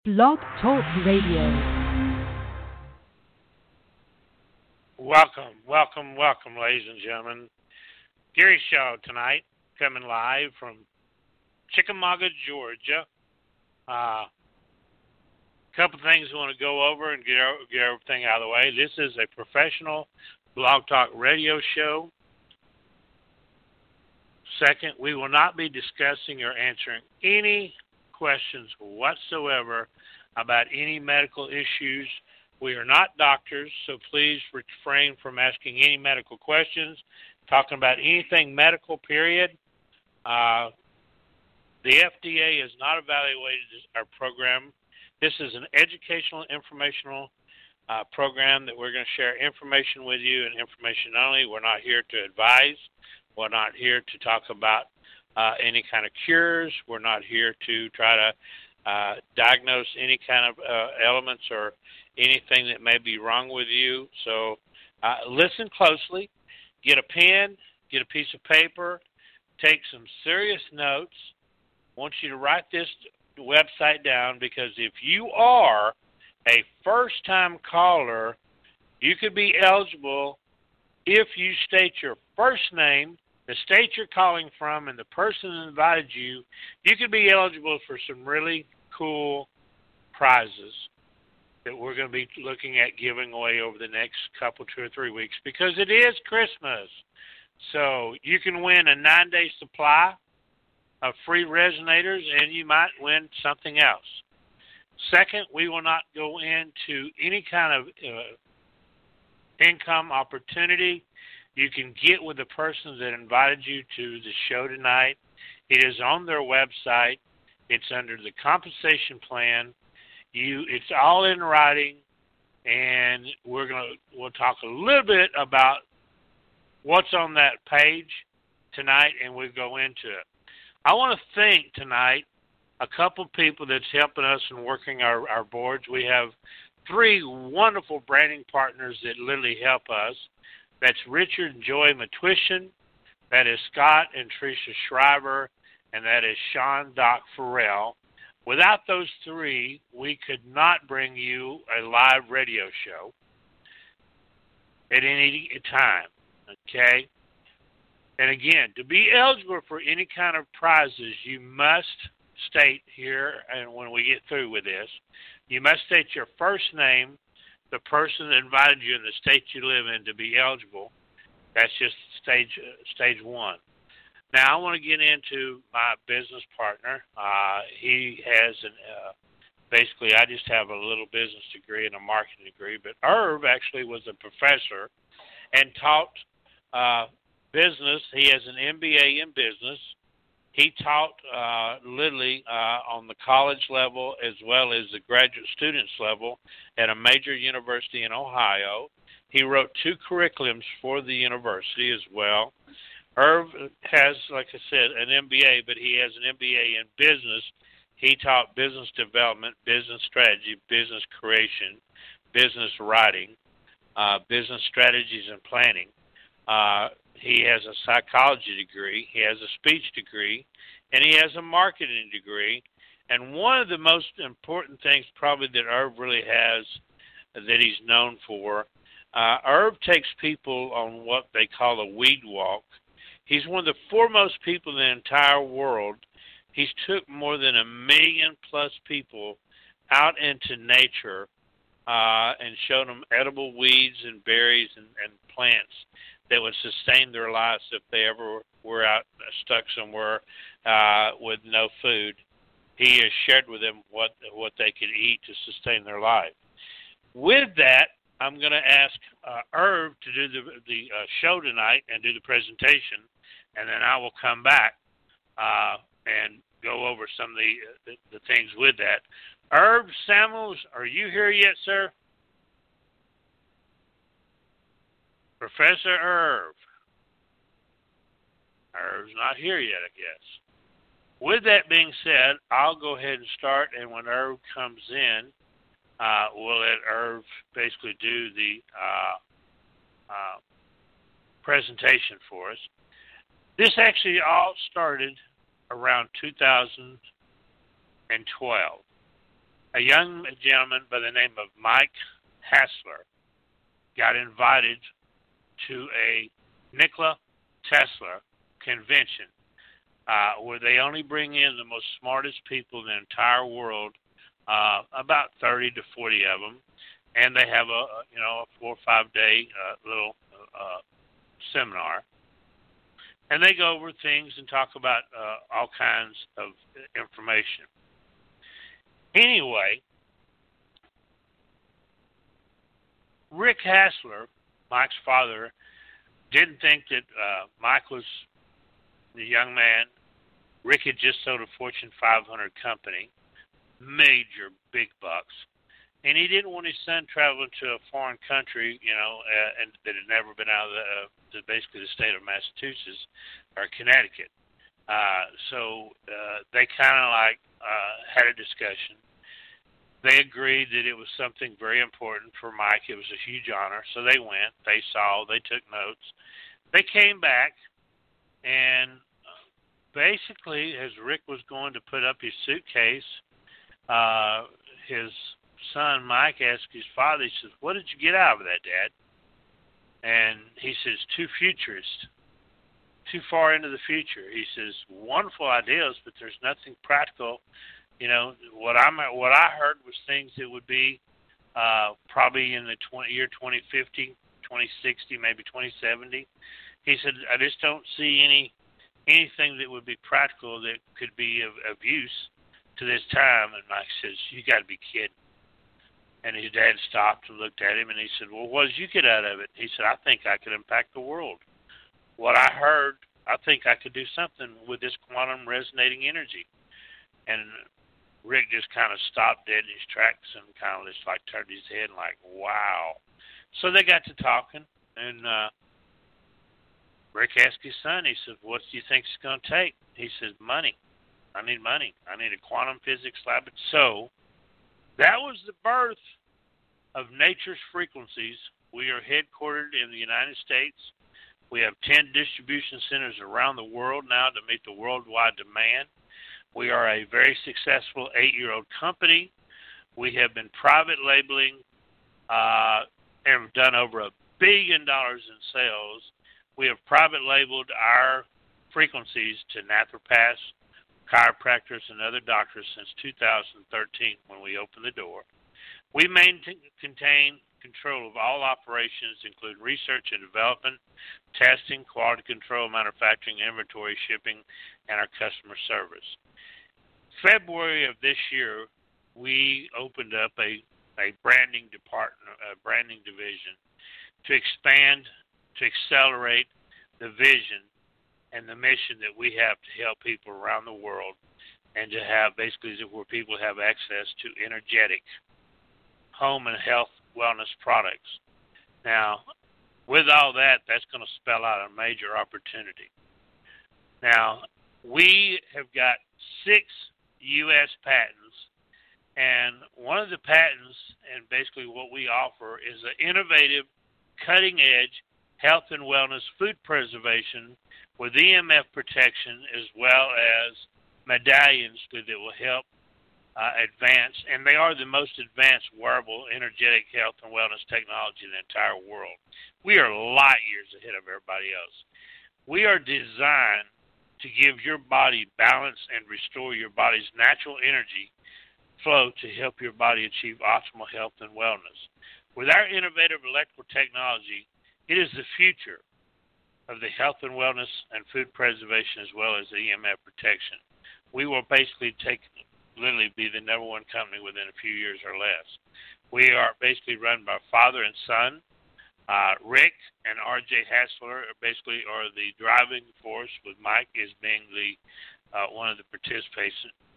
Blog Talk Radio. Welcome, ladies and gentlemen. Gary Shaw tonight, coming live from Chickamauga, Georgia. Couple things I want to go over and get everything out of the way. This is a professional Blog Talk Radio show. Second, we will not be discussing or answering any questions whatsoever about any medical issues. We are not doctors, so please refrain from asking any medical questions, talking about anything medical, period. The FDA has not evaluated our program. This is an educational, informational program that we're going to share information with you and information only. We're not here to advise. We're not here to talk about any kind of cures. We're not here to try to diagnose any kind of elements or anything that may be wrong with you. So listen closely. Get a pen, get a piece of paper, take some serious notes. I want you to write this website down, because if you are a first-time caller, you could be eligible if you state your first name, the state you're calling from, and the person that invited you. You could be eligible for some really cool prizes that we're going to be looking at giving away over the next couple, 2 or 3 weeks, because it is Christmas. So you can win a 9-day supply of free resonators, and you might win something else. Second, we will not go into any kind of income opportunity. You can get with the person that invited you to the show tonight. It is on their website. It's under the compensation plan. It's all in writing, and we'll talk a little bit about what's on that page tonight, and we'll go into it. I want to thank tonight a couple people that's helping us in working our boards. We have 3 wonderful branding partners that literally help us. That's Richard and Joy Matwishin, that is Scott and Tricia Shriver, and that is Sean Doc Farrell. Without those 3, we could not bring you a live radio show at any time, okay? And again, to be eligible for any kind of prizes, you must state here, and when we get through with this, you must state your first name, the person that invited you in the state you live in to be eligible. That's just stage 1. Now, I want to get into my business partner. He has basically, I just have a little business degree and a marketing degree, but Irv actually was a professor and taught business. He has an MBA in business. He taught literally on the college level as well as the graduate students level at a major university in Ohio. He wrote 2 curriculums for the university as well. Irv has, like I said, an MBA, but he has an MBA in business. He taught business development, business strategy, business creation, business writing, business strategies and planning. He has a psychology degree, he has a speech degree, and he has a marketing degree. And one of the most important things probably that Irv really has that he's known for, Irv takes people on what they call a weed walk. He's one of the foremost people in the entire world. He's took more than 1 million plus people out into nature and shown them edible weeds and berries and plants that would sustain their lives if they ever were out stuck somewhere with no food. He has shared with them what they could eat to sustain their life. With that, I'm going to ask Irv to do the show tonight and do the presentation, and then I will come back and go over some of the things with that. Irv Samuels, are you here yet, sir? Professor Irv. Irv's not here yet, I guess. With that being said, I'll go ahead and start, and when Irv comes in, we'll let Irv basically do the presentation for us. This actually all started around 2012. a young gentleman by the name of Mike Hassler got invited to a Nikola Tesla convention where they only bring in the most smartest people in the entire world, about 30 to 40 of them, and they have a 4 or 5 day little seminar, and they go over things and talk about all kinds of information. Anyway, Rick Hassler, Mike's father, didn't think that Mike was the young man. Rick had just sold a Fortune 500 company, major big bucks, and he didn't want his son traveling to a foreign country, and that had never been out of basically the state of Massachusetts or Connecticut. So they kind of had a discussion. They agreed that it was something very important for Mike. It was a huge honor. So they went, they saw, they took notes. They came back, and basically, as Rick was going to put up his suitcase, his son Mike asked his father, he says, "What did you get out of that, Dad?" And he says, "Too futurist, too far into the future." He says, "Wonderful ideas, but there's nothing practical. What I heard was things that would be probably in the year 2050, 2060, maybe 2070. He said, "I just don't see anything that would be practical that could be of use to this time." And Mike says, "You got to be kidding." And his dad stopped and looked at him, and he said, "Well, what did you get out of it?" He said, "I think I could impact the world. What I heard, I think I could do something with this quantum resonating energy." And Rick just kind of stopped dead in his tracks and kind of just turned his head and wow. So they got to talking, and Rick asked his son, he said, "What do you think it's going to take?" He says, "Money. I need money. I need a quantum physics lab." So that was the birth of Nature's Frequencies. We are headquartered in the United States. We have 10 distribution centers around the world now to meet the worldwide demand. We are a very successful 8-year-old company. We have been private labeling and have done over $1 billion in sales. We have private labeled our frequencies to naturopaths, chiropractors, and other doctors since 2013 when we opened the door. We contain control of all operations, including research and development, testing, quality control, manufacturing, inventory, shipping, and our customer service. February of this year, we opened up a branding department, a branding division, to expand, to accelerate the vision and the mission that we have to help people around the world, and to have basically where people have access to energetic home and health wellness products. Now, with all that, that's going to spell out a major opportunity. Now, we have got 6 U.S. patents, and one of the patents, and basically what we offer, is an innovative, cutting-edge health and wellness food preservation with EMF protection, as well as medallions that will help advance, and they are the most advanced wearable energetic health and wellness technology in the entire world. We are light years ahead of everybody else. We are designed to give your body balance and restore your body's natural energy flow to help your body achieve optimal health and wellness. With our innovative electrical technology, it is the future of the health and wellness and food preservation, as well as the EMF protection. We will basically literally be the #1 company within a few years or less. We are basically run by father and son. Rick and R.J. Hassler basically are the driving force, with Mike as being the one of the participants.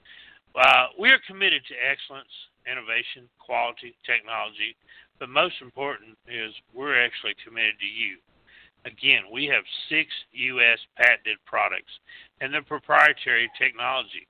We are committed to excellence, innovation, quality, technology, but most important is we're actually committed to you. Again, we have 6 U.S. patented products and the proprietary technology.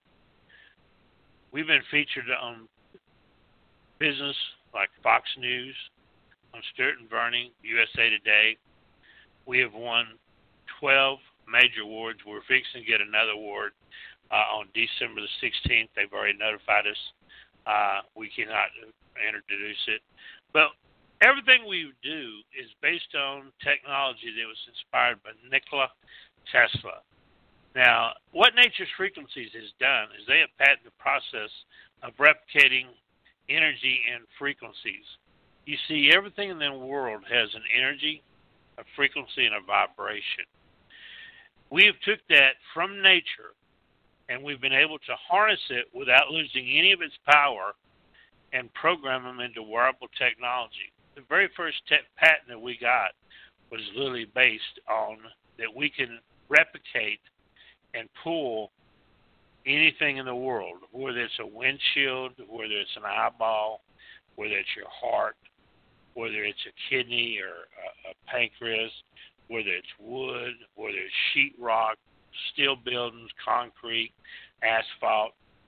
We've been featured on business like Fox News, on Stewart and Bernie, USA Today. We have won 12 major awards. We're fixing to get another award on December the 16th. They've already notified us. We cannot introduce it. But everything we do is based on technology that was inspired by Nikola Tesla. Now, what Nature's Frequencies has done is they have patented the process of replicating energy and frequencies. You see, everything in the world has an energy, a frequency, and a vibration. We have took that from nature, and we've been able to harness it without losing any of its power and program them into wearable technology. The very first patent that we got was literally based on that we can replicate and pull anything in the world, whether it's a windshield, whether it's an eyeball, whether it's your heart, whether it's a kidney or a pancreas, whether it's wood, whether it's sheetrock, steel buildings, concrete, asphalt,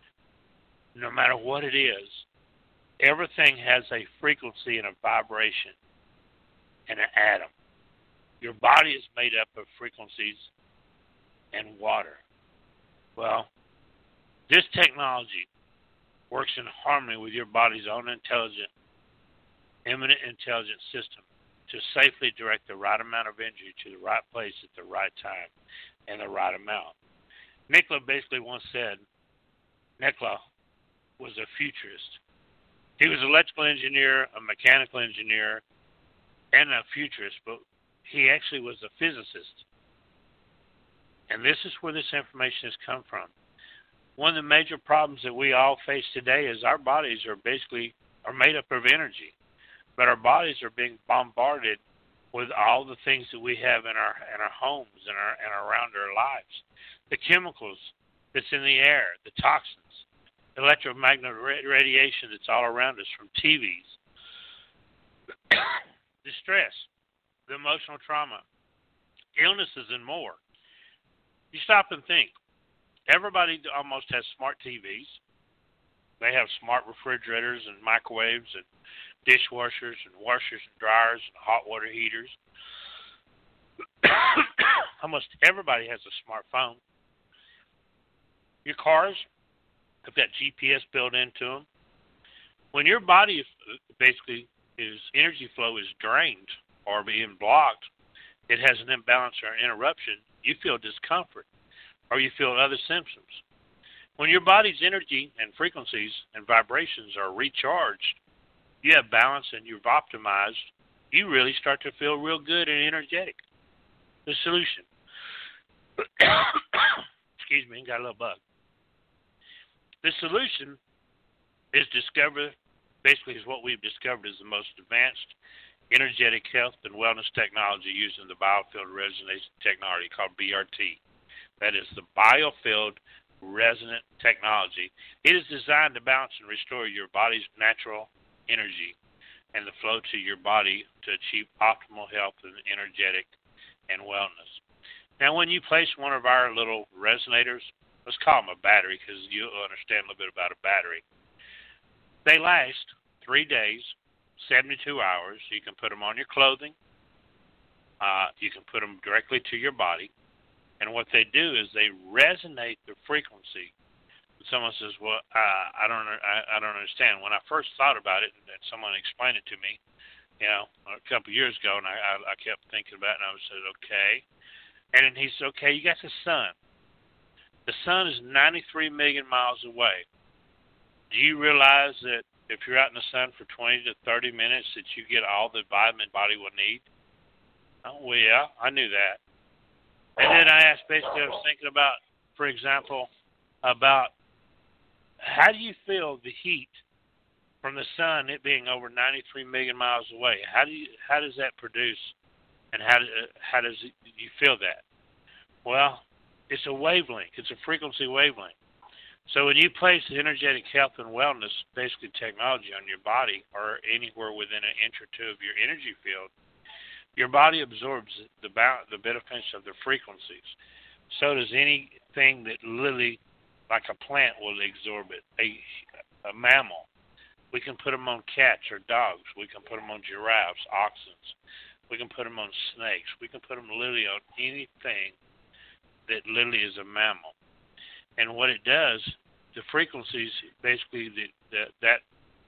no matter what it is, everything has a frequency and a vibration and an atom. Your body is made up of frequencies and water. Well, this technology works in harmony with your body's own immanent intelligence system to safely direct the right amount of energy to the right place at the right time and the right amount. Nikola basically once said Nikola was a futurist. He was an electrical engineer, a mechanical engineer, and a futurist, but he actually was a physicist. And this is where this information has come from. One of the major problems that we all face today is our bodies are made up of energy, but our bodies are being bombarded with all the things that we have in our homes and around our lives, the chemicals that's in the air, the toxins, the electromagnetic radiation that's all around us from TVs, the stress, the emotional trauma, illnesses, and more. You stop and think. Everybody almost has smart TVs. They have smart refrigerators and microwaves and dishwashers and washers and dryers and hot water heaters. Almost everybody has a smartphone. Your cars have got GPS built into them. When your body energy flow is drained or being blocked, it has an imbalance or an interruption, you feel discomfort or you feel other symptoms. When your body's energy and frequencies and vibrations are recharged, you have balance and you've optimized, you really start to feel real good and energetic. The solution. Excuse me, got a little bug. The solution is what we've discovered is the most advanced energetic health and wellness technology using the biofield resonance technology called BRT. That is the biofield resonant technology. It is designed to balance and restore your body's natural energy and the flow to your body to achieve optimal health and energetic and wellness. Now, when you place one of our little resonators, let's call them a battery because you'll understand a little bit about a battery. They last 3 days, 72 hours. You can put them on your clothing. You can put them directly to your body. And what they do is they resonate the frequency. Someone says, "Well, I don't understand." When I first thought about it, and someone explained it to me, a couple of years ago, and I kept thinking about it, and I said, "Okay." And then he said, "Okay, you got the sun. The sun is 93 million miles away. Do you realize that if you're out in the sun for 20 to 30 minutes, that you get all the vitamin body will need?" Oh, well, yeah, I knew that. And then I was thinking about, for example, about how do you feel the heat from the sun, it being over 93 million miles away? How does that produce, and how does you feel that? Well, it's a wavelength. It's a frequency wavelength. So when you place energetic health and wellness, basically technology, on your body or anywhere within an inch or two of your energy field, your body absorbs the benefits of the frequencies. So does anything that literally, like a plant, will absorb it. A mammal. We can put them on cats or dogs. We can put them on giraffes, oxens. We can put them on snakes. We can put them literally on anything that literally is a mammal. And what it does, the frequencies, basically that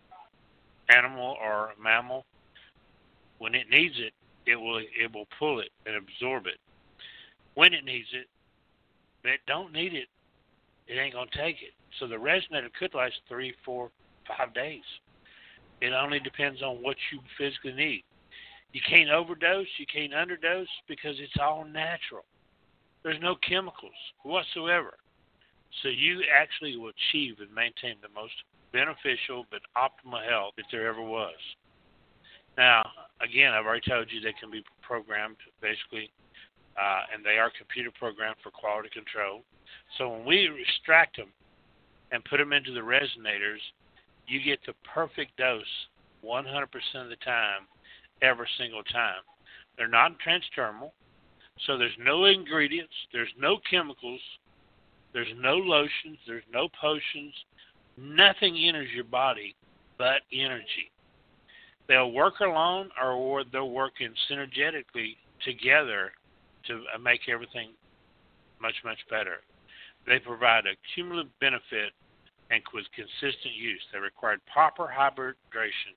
animal or mammal, when it needs it, it will pull it and absorb it. When it needs it, but it don't need it, it ain't gonna take it. So the resonator could last 3, 4, 5 days. It only depends on what you physically need. You can't overdose, you can't underdose, because it's all natural. There's no chemicals whatsoever. So you actually will achieve and maintain the most beneficial but optimal health that there ever was. Now, again, I've already told you they can be programmed, basically, and they are computer programmed for quality control. So when we extract them and put them into the resonators, you get the perfect dose 100% of the time, every single time. They're not transdermal, so there's no ingredients, there's no chemicals, there's no lotions, there's no potions. Nothing enters your body but energy. They'll work alone, or they'll work in synergetically together to make everything much, much better. They provide a cumulative benefit and with consistent use. They require proper hydration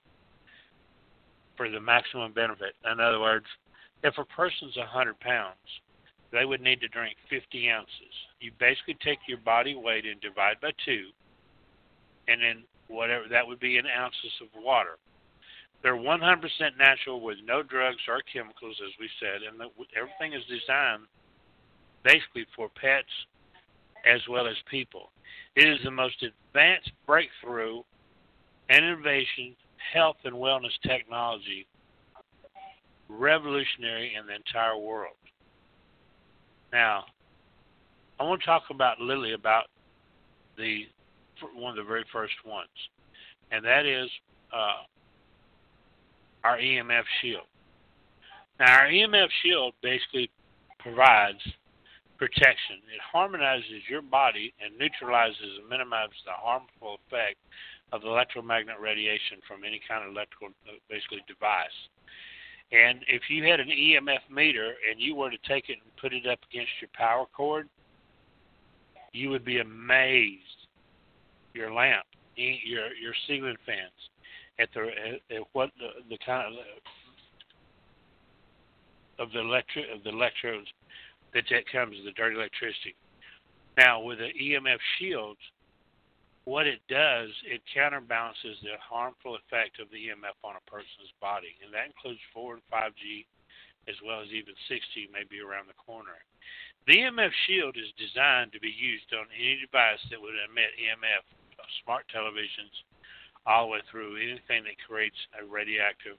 for the maximum benefit. In other words, if a person's 100 pounds, they would need to drink 50 ounces. You basically take your body weight and divide by 2, and then whatever, that would be in ounces of water. They're 100% natural with no drugs or chemicals, as we said, and everything is designed basically for pets as well as people. It is the most advanced breakthrough and innovation, health and wellness technology, revolutionary in the entire world. Now, I want to talk about Lily, about one of the very first ones, and that is our EMF shield. Now, our EMF shield basically provides protection. It harmonizes your body and neutralizes and minimizes the harmful effect of electromagnetic radiation from any kind of electrical, basically, device. And if you had an EMF meter and you were to take it and put it up against your power cord, you would be amazed. Your lamp, your ceiling fans, at what the kind of the electrodes that comes, the dirty electricity. Now, with the EMF shields, what it does, it counterbalances the harmful effect of the EMF on a person's body, and that includes 4 and 5G, as well as even 6G may be around the corner. The EMF shield is designed to be used on any device that would emit EMF, smart televisions, all the way through anything that creates a radioactive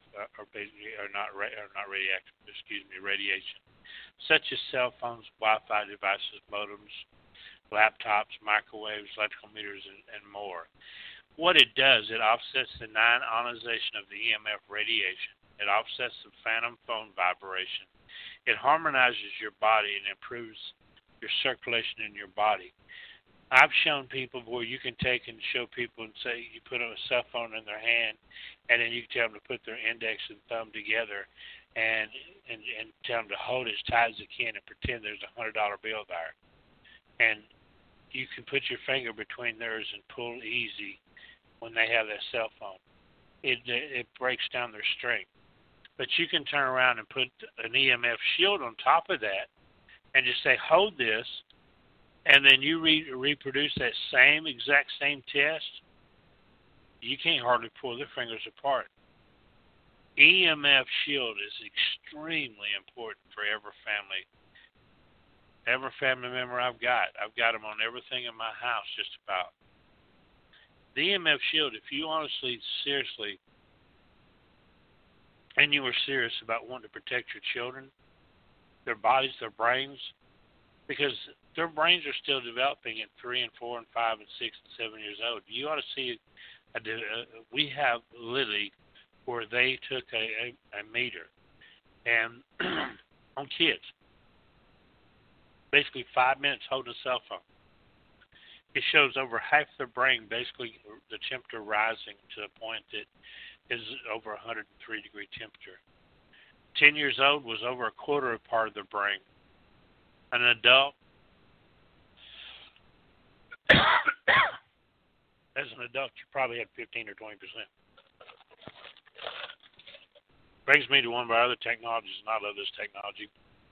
radiation, such as cell phones, Wi-Fi devices, modems, laptops, microwaves, electrical meters, and more. What it does, it offsets the non-ionization of the EMF radiation. It offsets the phantom phone vibration. It harmonizes your body and improves your circulation in your body. I've shown people where you can take and show people and say, you put a cell phone in their hand, and then you can tell them to put their index and thumb together and tell them to hold it as tight as they can and pretend there's a $100 bill there. And you can put your finger between theirs and pull easy when they have that cell phone. It breaks down their strength. But you can turn around and put an EMF shield on top of that and just say, hold this, and then you reproduce that exact same test. You can't hardly pull their fingers apart. EMF shield is extremely important for every family member I've got. I've got them on everything in my house, just about. The EMF shield, if you honestly, seriously, and you were serious about wanting to protect your children, their bodies, their brains, because their brains are still developing at 3 and 4 and 5 and 6 and 7 years old. You ought to see, we have Lily where they took a meter and on kids, basically 5 minutes holding a cell phone. It shows over half their brain, basically the temperature rising to a point that is over 103 degree temperature. 10 years old was over a quarter of part of their brain. An adult As an adult, you probably had 15 or 20%. Brings me to one of our other technologies, and I love this technology.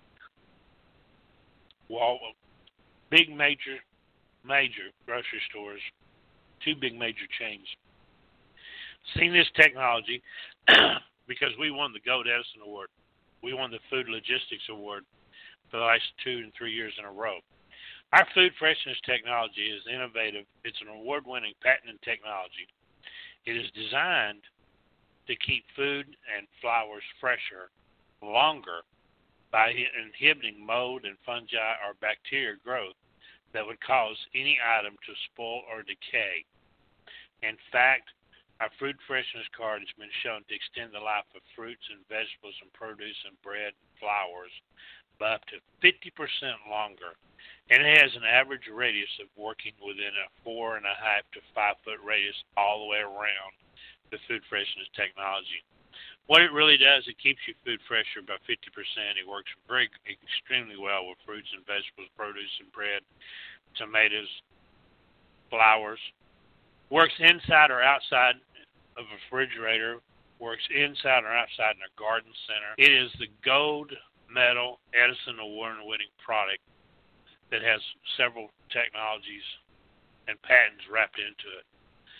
Well, big major grocery stores, two big major chains, seen this technology because we won the Gold Edison Award. We won the Food Logistics Award for the last 2 and 3 years in a row. Our food freshness technology is innovative. It's an award-winning patented technology. It is designed to keep food and flowers fresher longer by inhibiting mold and fungi or bacteria growth that would cause any item to spoil or decay. In fact, our food freshness card has been shown to extend the life of fruits and vegetables and produce and bread and flowers by up to 50% longer. And it has an average radius of working within a 4.5 to 5 foot radius all the way around the food freshness technology. What it really does, it keeps your food fresher by 50%. It works extremely well with fruits and vegetables, produce and bread, tomatoes, flowers. Works inside or outside of a refrigerator. Works inside or outside in a garden center. It is the gold medal Edison Award-winning product that has several technologies and patents wrapped into it.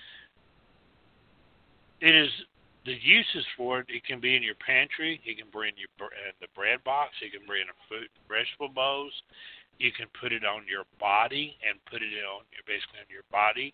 It is the uses for it. It can be in your pantry. It can be in the bread box. It can be in a vegetable bowls. You can put it on your body and put it on basically on your body.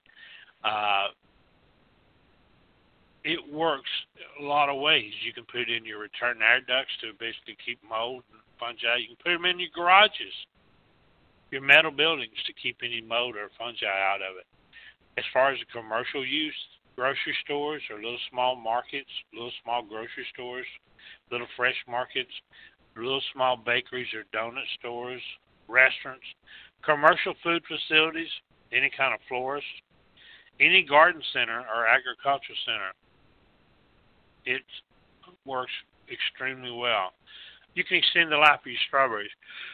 It works a lot of ways. You can put it in your return air ducts to basically keep mold and fungi. You can put them in your garages, your metal buildings, to keep any mold or fungi out of it. As far as the commercial use, grocery stores or little small markets, little small grocery stores, little fresh markets, little small bakeries or donut stores, restaurants, commercial food facilities, any kind of florist, any garden center or agricultural center. It works extremely well. You can extend the life of your strawberries.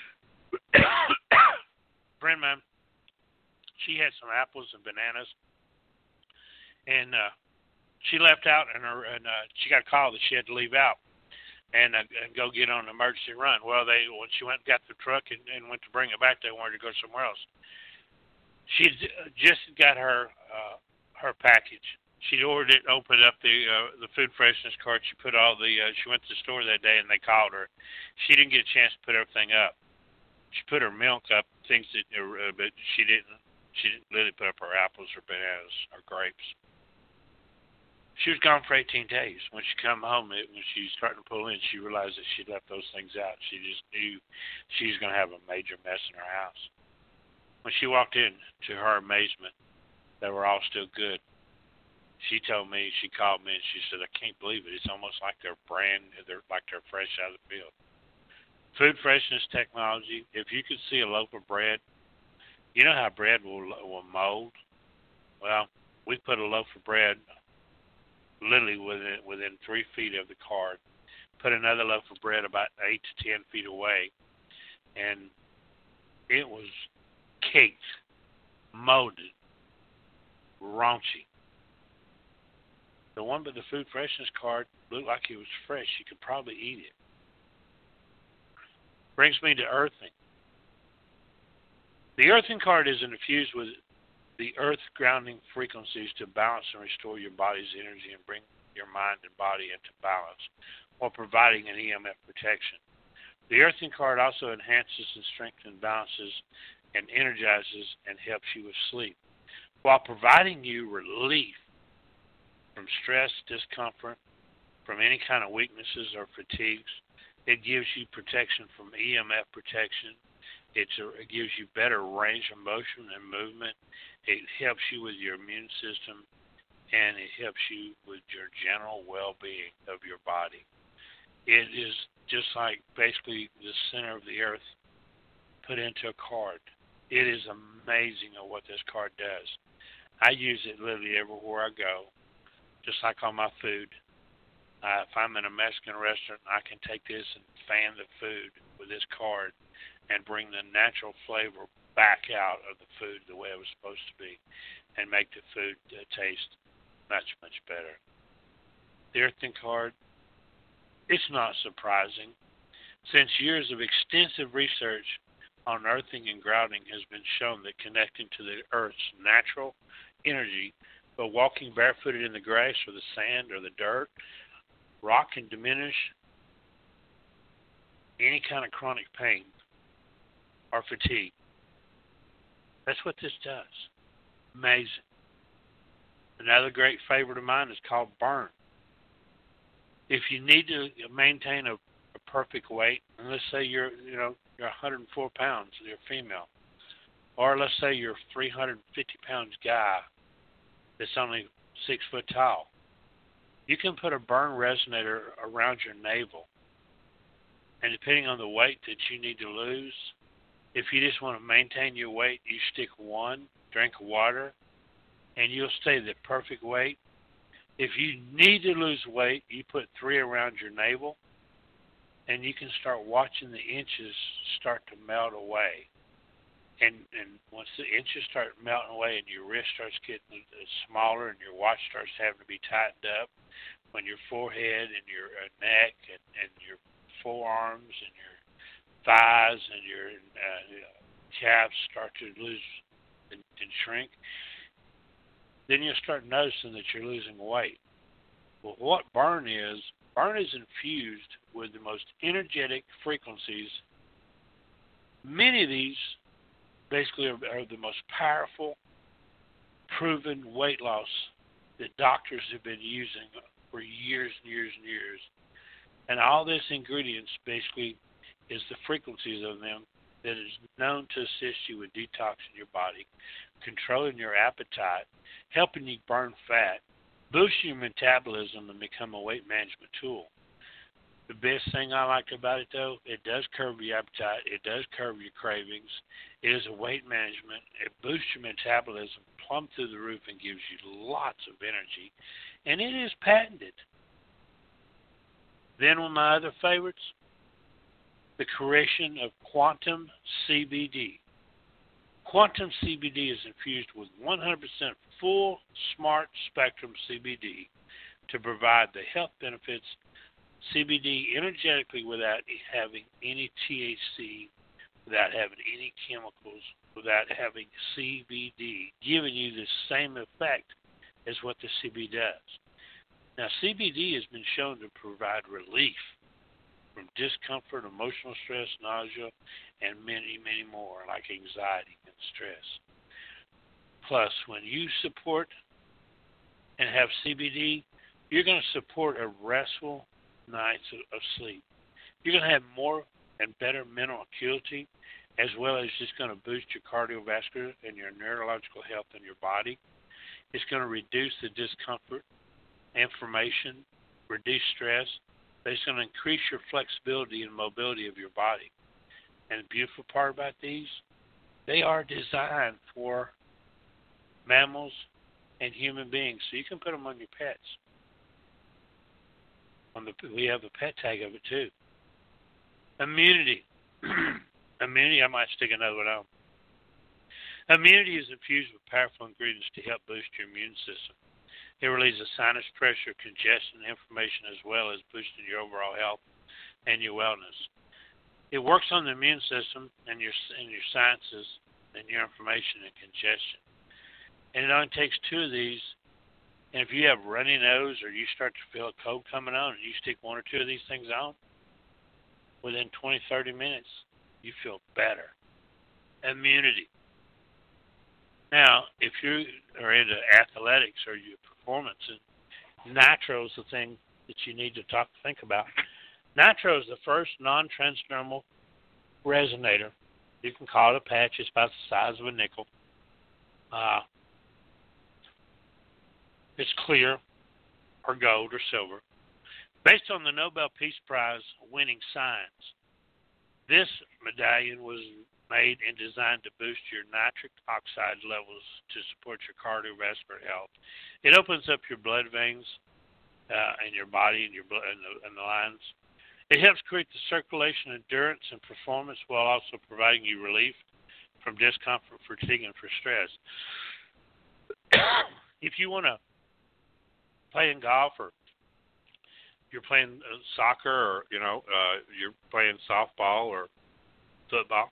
Friend of mine, she had some apples and bananas, and she left out, and she got a call that she had to leave out and go get on an emergency run. Well, when she went and got the truck and went to bring it back, they wanted to go somewhere else. She just got her package. She ordered it, opened up the food freshness card. She put all she went to the store that day, and they called her. She didn't get a chance to put everything up. She put her milk up, things that, but she didn't. She didn't really put up her apples or bananas or grapes. She was gone for 18 days. When she come home, when she was starting to pull in, she realized that she left those things out. She just knew she was going to have a major mess in her house. When she walked in, to her amazement, they were all still good. She told me, she called me, and she said, "I can't believe it. It's almost like they're like they're fresh out of the field." Food freshness technology. If you could see a loaf of bread, you know how bread will mold? Well, we put a loaf of bread literally within 3 feet of the card, put another loaf of bread about 8 to 10 feet away, and it was caked, molded, raunchy. The one with the food freshness card looked like it was fresh. You could probably eat it. Brings me to earthing. The earthing card is infused with the earth grounding frequencies to balance and restore your body's energy and bring your mind and body into balance while providing an EMF protection. The earthing card also enhances and strengthens, balances, and energizes and helps you with sleep while providing you relief from stress, discomfort, from any kind of weaknesses or fatigues. It gives you protection from EMF protection. It gives you better range of motion and movement. It helps you with your immune system, and it helps you with your general well-being of your body. It is just like basically the center of the earth put into a card. It is amazing at what this card does. I use it literally everywhere I go, just like on my food. If I'm in a Mexican restaurant, I can take this and fan the food with this card and bring the natural flavor back out of the food the way it was supposed to be. and make the food taste much, much better. The earthing card, it's not surprising. Since years of extensive research on earthing and grouting has been shown that connecting to the earth's natural energy by walking barefooted in the grass or the sand or the dirt, rock can diminish any kind of chronic pain or fatigue. That's what this does. Amazing. Another great favorite of mine is called burn. If you need to maintain a perfect weight, and let's say you're 104 pounds, you're female, or let's say you're a 350 pounds guy that's only 6 foot tall, you can put a burn resonator around your navel, and depending on the weight that you need to lose, if you just want to maintain your weight, you stick one, drink water, and you'll stay the perfect weight. If you need to lose weight, you put 3 around your navel, and you can start watching the inches start to melt away. And once the inches start melting away and your wrist starts getting smaller and your watch starts having to be tightened up, when your forehead and your neck and your forearms and your thighs and your calves start to lose and shrink, then you'll start noticing that you're losing weight. Well, what burn is infused with the most energetic frequencies. Many of these basically are the most powerful, proven weight loss that doctors have been using for years and years and years. And all this ingredients basically is the frequencies of them that is known to assist you with detoxing your body, controlling your appetite, helping you burn fat, boosting your metabolism, and become a weight management tool. The best thing I like about it, though, it does curb your appetite. It does curb your cravings. It is a weight management. It boosts your metabolism plumb through the roof and gives you lots of energy. And it is patented. Then one of my other favorites, the creation of Quantum CBD. Quantum CBD is infused with 100% full smart spectrum CBD to provide the health benefits CBD energetically without having any THC, without having any chemicals, without having CBD, giving you the same effect as what the CBD does. Now, CBD has been shown to provide relief from discomfort, emotional stress, nausea, and many, many more, like anxiety and stress. Plus, when you support and have CBD, you're going to support a restful nights of sleep. You're going to have more and better mental acuity, as well as just going to boost your cardiovascular and your neurological health in your body. It's going to reduce the discomfort, inflammation, reduce stress, but it's going to increase your flexibility and mobility of your body. And the beautiful part about these, they are designed for mammals and human beings, so you can put them on your pets. We have the pet tag of it too. Immunity. Immunity, I might stick another one on. Immunity is infused with powerful ingredients to help boost your immune system. It relieves sinus pressure, congestion, and inflammation, as well as boosting your overall health and your wellness. It works on the immune system and your sinuses and your inflammation and congestion. And it only takes 2 of these. And if you have runny nose or you start to feel a cold coming on and you stick 1 or 2 of these things on, within 20, 30 minutes, you feel better. Immunity. Now, if you are into athletics or your performance, and nitro is the thing that you need to think about. Nitro is the first non-transdermal resonator. You can call it a patch. It's about the size of a nickel. It's clear or gold or silver. Based on the Nobel Peace Prize winning science, this medallion was made and designed to boost your nitric oxide levels to support your cardiovascular health. It opens up your blood veins in your body and your blood and the lines. It helps create the circulation, endurance, and performance while also providing you relief from discomfort, fatigue, and for stress. if you want to play in golf, or you're playing soccer, or you're playing softball or football,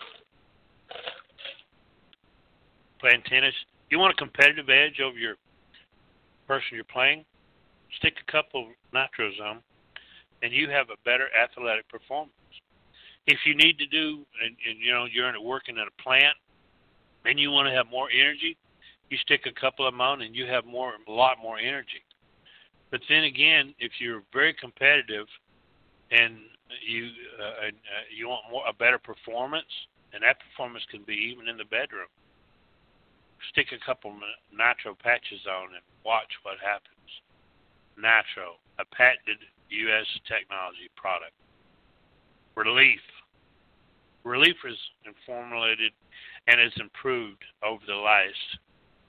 playing tennis, you want a competitive edge over your person you're playing, stick a couple of nitros on, and you have a better athletic performance. If you need to do, and you're working at a plant, and you want to have more energy, you stick a couple of them on, and you have a lot more energy. But then again, if you're very competitive, and you want a better performance, and that performance can be even in the bedroom, stick a couple nitro patches on and watch what happens. Nitro, a patented U.S. technology product. Relief. Relief is formulated and has improved over the last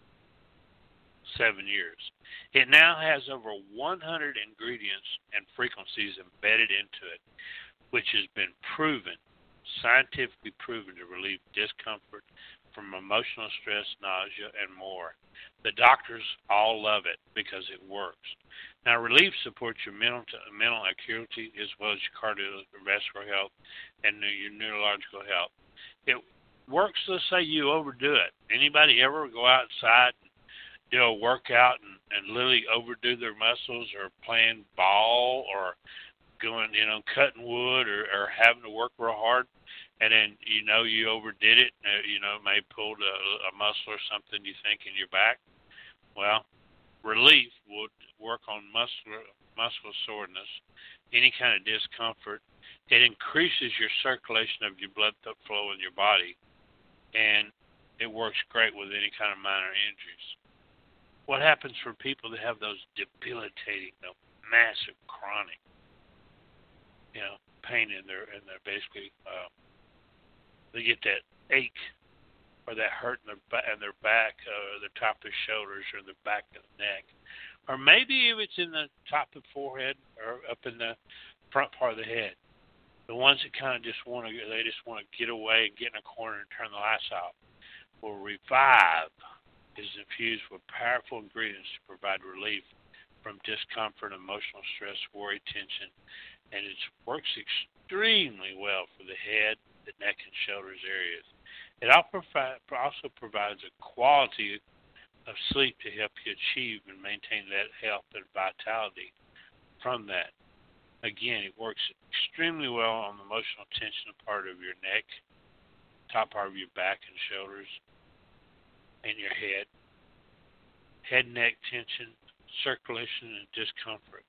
7 years. It now has over 100 ingredients and frequencies embedded into it, which has been proven, scientifically proven, to relieve discomfort from emotional stress, nausea, and more. The doctors all love it because it works. Now, Relief supports your mental acuity as well as your cardiovascular health and your neurological health. It works. Let's say you overdo it. Anybody ever go outside and do a workout and literally overdo their muscles, or playing ball, or going, cutting wood, or having to work real hard, and then you overdid it, may pulled a muscle or something you think in your back? Well, Relief would work on muscle soreness, any kind of discomfort. It increases your circulation of your blood flow in your body, and it works great with any kind of minor injuries. What happens for people that have those debilitating, massive chronic, pain in their basically, they get that ache or that hurt in their back, or the top of their shoulders, or the back of the neck, or maybe if it's in the top of the forehead or up in the front part of the head. The ones that kind of just want to get away and get in a corner and turn the lights off. Well, Revive is infused with powerful ingredients to provide relief from discomfort, emotional stress, worry, tension, and it works extremely well for the head, the neck, and shoulders areas. It also provides a quality of sleep to help you achieve and maintain that health and vitality from that. Again, it works extremely well on the emotional tension part of your neck, top part of your back and shoulders, and your head. Head and neck tension, circulation, and discomfort.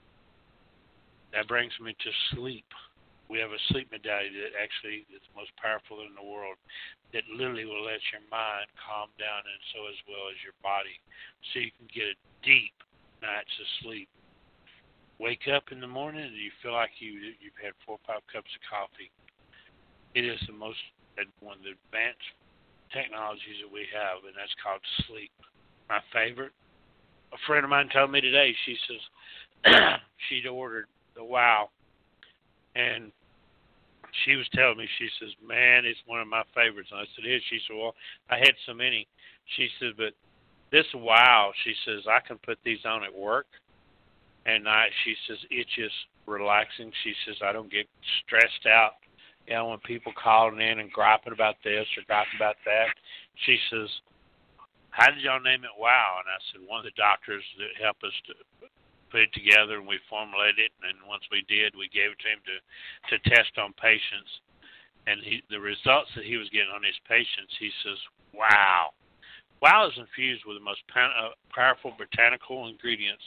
That brings me to sleep. We have a sleep modality that actually is the most powerful in the world, that literally will let your mind calm down, and so as well as your body, so you can get a deep night's of sleep. Wake up in the morning and you feel like you've had 4 or 5 cups of coffee. It is one of the advanced technologies that we have, and that's called sleep. My favorite, a friend of mine told me today, she says she'd ordered the Wow, and she was telling me, she says, man, it's one of my favorites. And I said, it is. She said, well, I had so many. She says, but this Wow, she says, I can put these on at work, and she says, it's just relaxing. She says, I don't get stressed out, when people calling in and griping about this or griping about that. She says, how did y'all name it Wow? And I said, one of the doctors that helped us to put it together, and we formulated it, and once we did, we gave it to him to test on patients. And the results that he was getting on his patients, he says, wow. Wow is infused with the most powerful botanical ingredients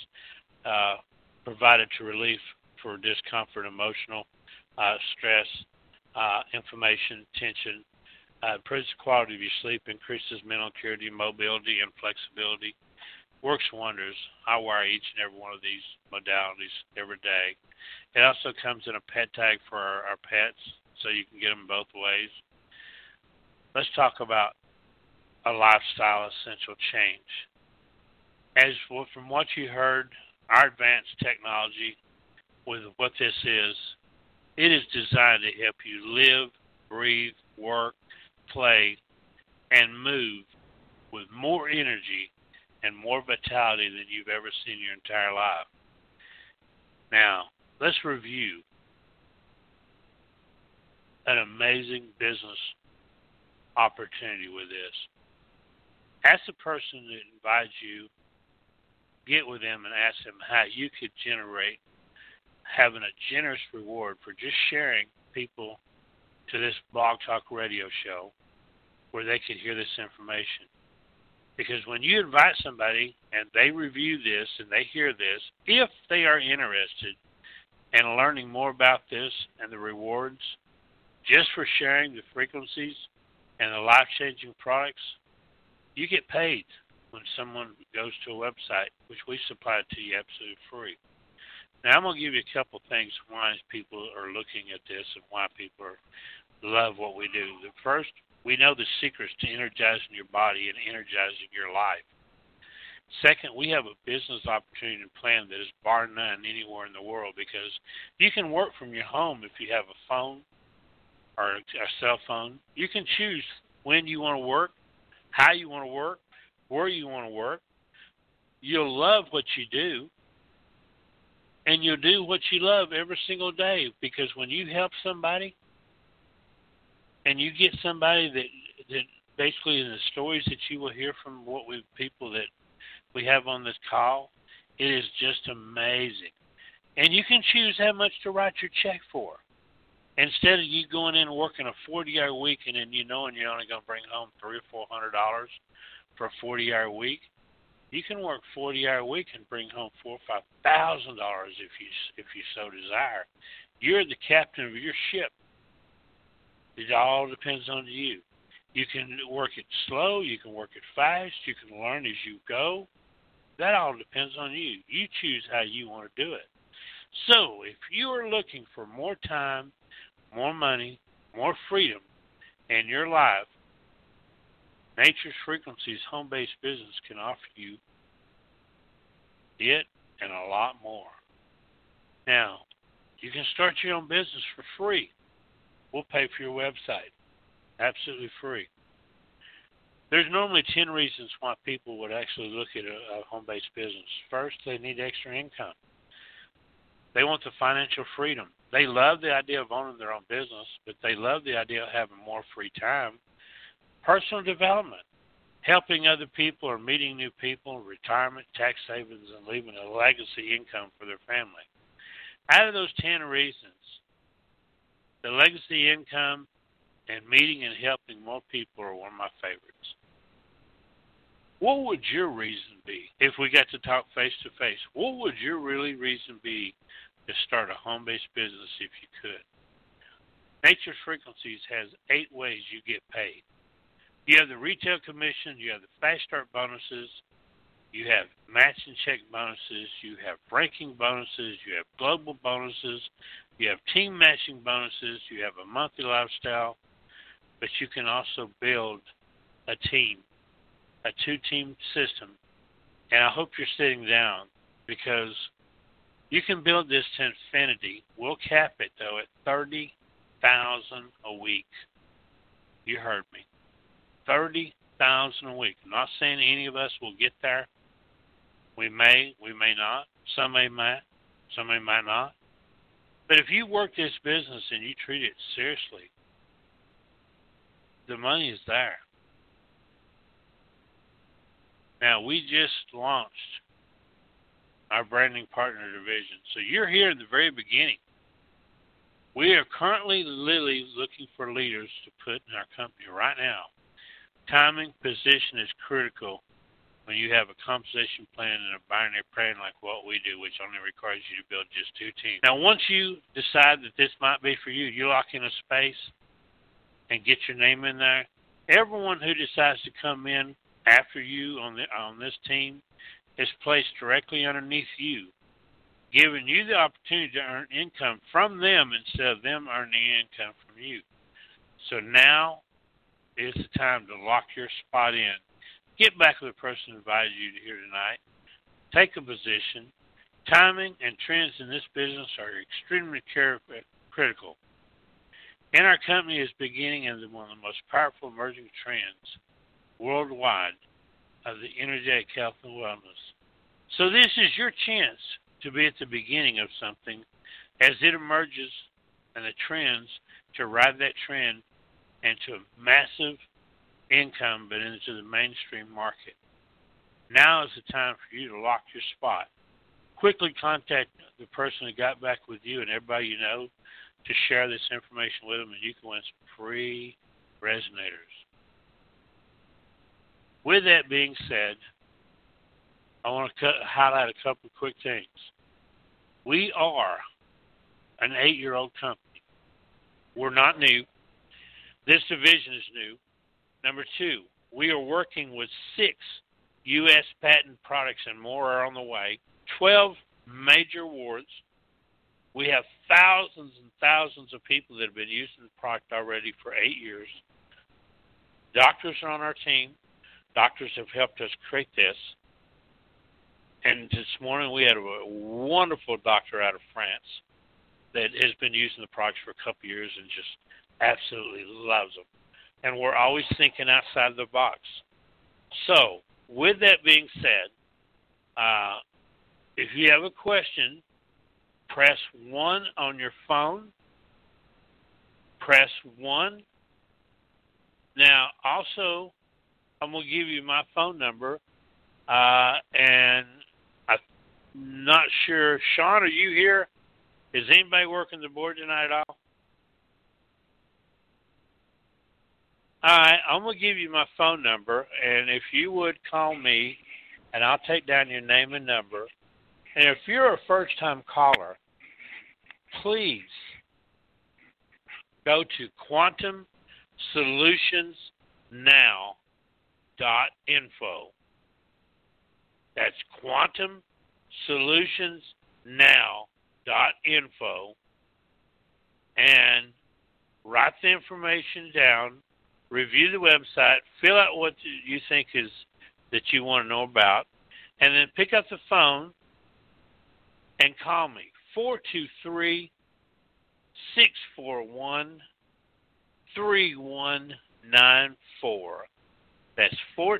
provided to relief for discomfort, emotional stress, inflammation, tension, improves the quality of your sleep, increases mental acuity, mobility, and flexibility. Works wonders. I wear each and every one of these modalities every day. It also comes in a pet tag for our pets, so you can get them both ways. Let's talk about a lifestyle essential change. From what you heard, our advanced technology with what this is, it is designed to help you live, breathe, work, play, and move with more energy and more vitality than you've ever seen in your entire life. Now, let's review an amazing business opportunity with this. Ask the person that invites you, get with them and ask them how you could generate having a generous reward for just sharing people to this Blog Talk radio show where they could hear this information. Because when you invite somebody and they review this and they hear this, if they are interested in learning more about this and the rewards, just for sharing the frequencies and the life-changing products, you get paid when someone goes to a website, which we supply to you absolutely free. Now, I'm going to give you a couple things why people are looking at this and why people love what we do. The first, we know the secrets to energizing your body and energizing your life. Second, we have a business opportunity and plan that is bar none anywhere in the world, because you can work from your home if you have a phone or a cell phone. You can choose when you want to work, how you want to work, where you want to work. You'll love what you do, and you'll do what you love every single day, because when you help somebody and you get somebody that basically in the stories that you will hear from people that we have on this call, it is just amazing. And you can choose how much to write your check for. Instead of you going in and working a 40-hour week and then you're only going to bring home $300 or $400 for a 40-hour week, you can work 40-hour week and bring home $4,000 or $5,000 if you so desire. You're the captain of your ship. It all depends on you. You can work it slow. You can work it fast. You can learn as you go. That all depends on you. You choose how you want to do it. So if you are looking for more time, more money, more freedom in your life, Nature's Frequencies home-based business can offer you it and a lot more. Now, you can start your own business for free. We'll pay for your website. Absolutely free. There's normally 10 reasons why people would actually look at a home-based business. First, they need extra income. They want the financial freedom. They love the idea of owning their own business, but they love the idea of having more free time. Personal development, helping other people or meeting new people, retirement, tax savings, and leaving a legacy income for their family. Out of those 10 reasons, the legacy income and meeting and helping more people are one of my favorites. What would your reason be if we got to talk face to face? What would your reason be to start a home-based business if you could? Nature's Frequencies has 8 ways you get paid. You have the retail commission, you have the fast start bonuses, you have matching check bonuses, you have ranking bonuses, you have global bonuses, you have team matching bonuses, you have a monthly lifestyle, but you can also build a team, a 2-team system. And I hope you're sitting down, because you can build this to infinity. We'll cap it, though, at $30,000 a week. You heard me. $30,000 a week. I'm not saying any of us will get there. We may not. Some may might not. But if you work this business and you treat it seriously, the money is there. Now, we just launched our branding partner division. So you're here in the very beginning. We are currently literally looking for leaders to put in our company right now. Timing, position is critical when you have a compensation plan and a binary plan like what we do, which only requires you to build just 2 teams. Now, once you decide that this might be for you, you lock in a space and get your name in there. Everyone who decides to come in after you on this team is placed directly underneath you, giving you the opportunity to earn income from them instead of them earning income from you. So now is the time to lock your spot in. Get back with the person who invited you to here tonight. Take a position. Timing and trends in this business are extremely critical. And our company is beginning in one of the most powerful emerging trends worldwide of the energetic health and wellness. So this is your chance to be at the beginning of something as it emerges and the trends, to ride that trend into massive income, but into the mainstream market. Now is the time for you to lock your spot. Quickly contact the person who got back with you and everybody you know to share this information with them, and you can win some free resonators. With that being said, I want to highlight a couple of quick things. We are an 8-year-old company. We're not new. This division is new. Number 2, we are working with 6 U.S. patent products and more are on the way. 12 major awards. We have thousands and thousands of people that have been using the product already for 8 years. Doctors are on our team. Doctors have helped us create this. And this morning we had a wonderful doctor out of France that has been using the products for a couple of years and just absolutely loves them. And we're always thinking outside the box. So, with that being said, if you have a question, press 1 on your phone. Press 1. Now, also, I'm going to give you my phone number. And I'm not sure. Sean, are you here? Is anybody working the board tonight at all? All right, I'm going to give you my phone number, and if you would call me, and I'll take down your name and number. And if you're a first-time caller, please go to quantumsolutionsnow.info. That's quantumsolutionsnow.info, and write the information down. Review the website, fill out what you think is that you want to know about, and then pick up the phone and call me, 423-641-3194. That's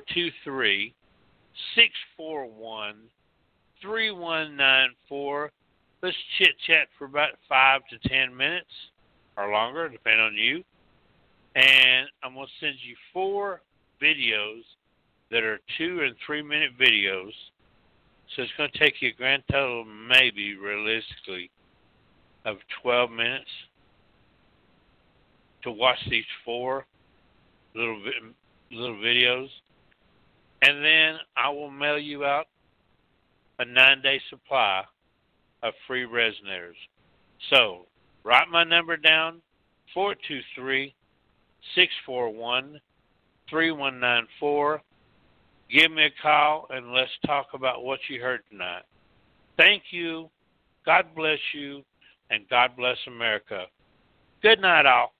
423-641-3194. Let's chit-chat for about 5 to 10 minutes or longer, depending on you. And I'm going to send you 4 videos that are 2 and 3 minute videos. So it's going to take you a grand total, maybe realistically, of 12 minutes to watch these 4 little videos. And then I will mail you out a 9-day supply of free resonators. So write my number down, 423-641-3194. Give me a call and let's talk about what you heard tonight. Thank you. God bless you, and God bless America. Good night, all.